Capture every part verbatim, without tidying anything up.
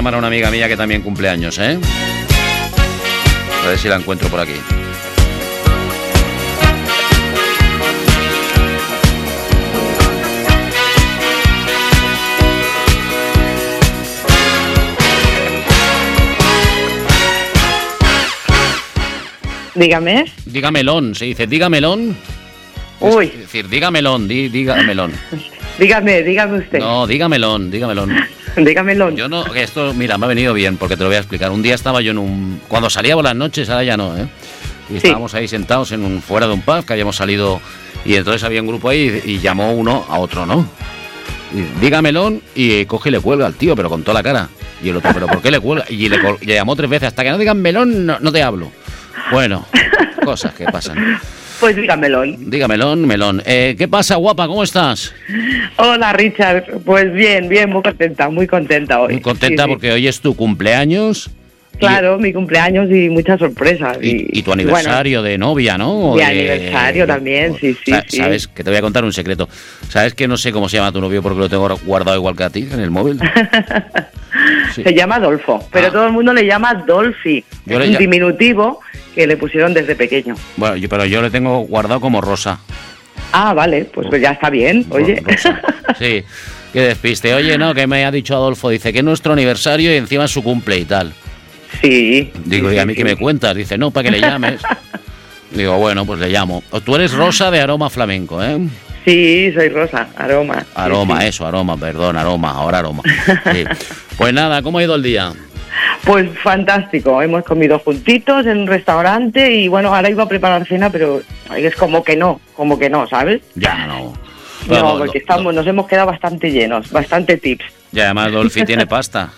llamar a una amiga mía que también cumple años, ¿eh? A ver si la encuentro por aquí. Dígame. Dígamelón, se dice dígamelón. Uy. Es decir, dígamelón, di, dígamelón. Dígame, dígame usted. No, dígamelón, dígamelón. Dígamelón. Yo no, esto, mira, me ha venido bien porque te lo voy a explicar. Un día estaba yo en un... Cuando salía por las noches, ahora ya no, ¿eh? Y estábamos sí. ahí sentados en un fuera de un pub que habíamos salido y entonces había un grupo ahí y, y llamó uno a otro, ¿no? Y, dígamelón y coge y le cuelga al tío, pero con toda la cara. Y el otro, ¿pero por qué le cuelga? Y le, le llamó tres veces, hasta que no digan melón, no, no te hablo. Bueno, cosas que pasan. Pues dígamelón. Dígamelón, melón. Eh, ¿Qué pasa, guapa? ¿Cómo estás? Hola, Richard. Pues bien, bien, muy contenta, muy contenta hoy. Muy contenta sí, porque sí. hoy es tu cumpleaños. Claro, y, mi cumpleaños y muchas sorpresas. Y, y, y tu aniversario bueno, de novia, ¿no? Mi de, aniversario de, también, sí, sí, sí. ¿Sabes? Que te voy a contar un secreto. ¿Sabes que no sé cómo se llama tu novio porque lo tengo guardado igual que a ti en el móvil? Sí. Se llama Adolfo, pero ah. todo el mundo le llama Dolphy. Yo es un ll- diminutivo que le pusieron desde pequeño. Bueno, yo, pero yo le tengo guardado como Rosa. Ah, vale, pues, pues ya está bien, oye. Rosa. Sí, qué despiste. Oye, no, que me ha dicho Adolfo, dice que es nuestro aniversario y encima es su cumple y tal. Sí. Digo, sí, ¿y a mí sí. qué me cuentas? Dice, no, para que le llames. Digo, bueno, pues le llamo. Tú eres Rosa de Aroma Flamenco, ¿eh? Sí, soy Rosa, Aroma. Aroma, sí, sí. eso, Aroma, perdón, Aroma, ahora Aroma. Sí. Pues nada, ¿cómo ha ido el día? Pues fantástico, hemos comido juntitos en un restaurante y bueno, ahora iba a preparar cena, pero es como que no, como que no, ¿sabes? Ya no. No, no porque estamos, no. nos hemos quedado bastante llenos, bastante tips. Y además Dolphy tiene pasta.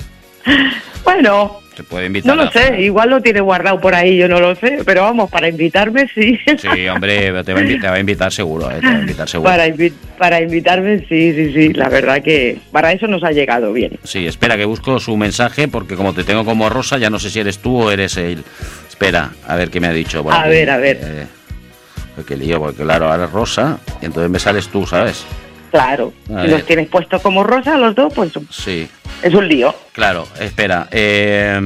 Bueno, se puede invitar. No lo sé, cenar. Igual lo tiene guardado por ahí, yo no lo sé, pero vamos, para invitarme sí. Sí, hombre, te va a invitar, te va a invitar seguro, ¿eh? Te va a invitar seguro. Para, invi- para invitarme sí, sí, sí, la verdad que para eso nos ha llegado bien. Sí, espera que busco su mensaje porque como te tengo como Rosa, ya no sé si eres tú o eres él. Espera, a ver qué me ha dicho. Bueno, a que, ver, a ver. Eh, qué lío, porque claro, ahora es Rosa y entonces me sales tú, ¿sabes? Claro, a si ver. Los tienes puestos como Rosa los dos, pues sí. Es un lío. Claro, espera, eh,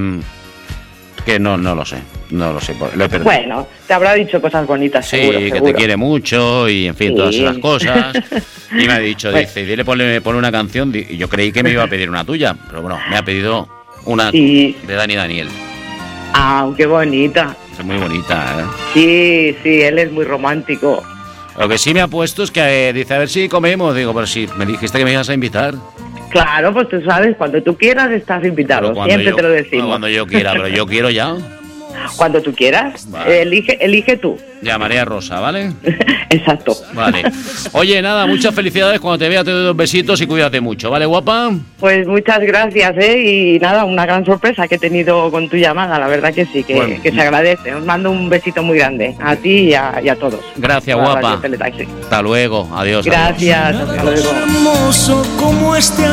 que no, no lo sé, no lo sé, lo he perdido. Bueno, te habrá dicho cosas bonitas, sí, seguro, que seguro. te quiere mucho y en fin, sí. Todas esas cosas. Y me ha dicho, bueno. dice, dile, ponle, ponle una canción, y yo creí que me iba a pedir una tuya, pero bueno, me ha pedido una sí. de Dani Daniel. Ah, qué bonita. Es muy bonita, ¿eh? Sí, sí, él es muy romántico. Lo que sí me ha puesto es que eh, dice, a ver si comemos. Digo, pero si me dijiste que me ibas a invitar. Claro, pues tú sabes, cuando tú quieras estás invitado, siempre yo, te lo decimos. Cuando yo quiera, pero yo quiero ya. Cuando tú quieras, vale. elige, elige tú. Llamaré a Rosa, ¿vale? Exacto. Vale. Oye, nada, muchas felicidades. Cuando te vea te doy dos besitos y cuídate mucho, ¿vale, guapa? Pues muchas gracias, ¿eh? Y nada, una gran sorpresa que he tenido con tu llamada, la verdad que sí, que, bueno, que se agradece. Os mando un besito muy grande a ti y a, y a todos. Gracias, guapa. Hasta luego, adiós. Gracias, adiós. Hasta luego. Hermoso como este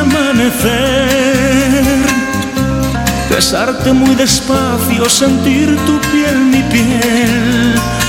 amanecer. Besarte muy despacio, sentir tu piel, mi piel.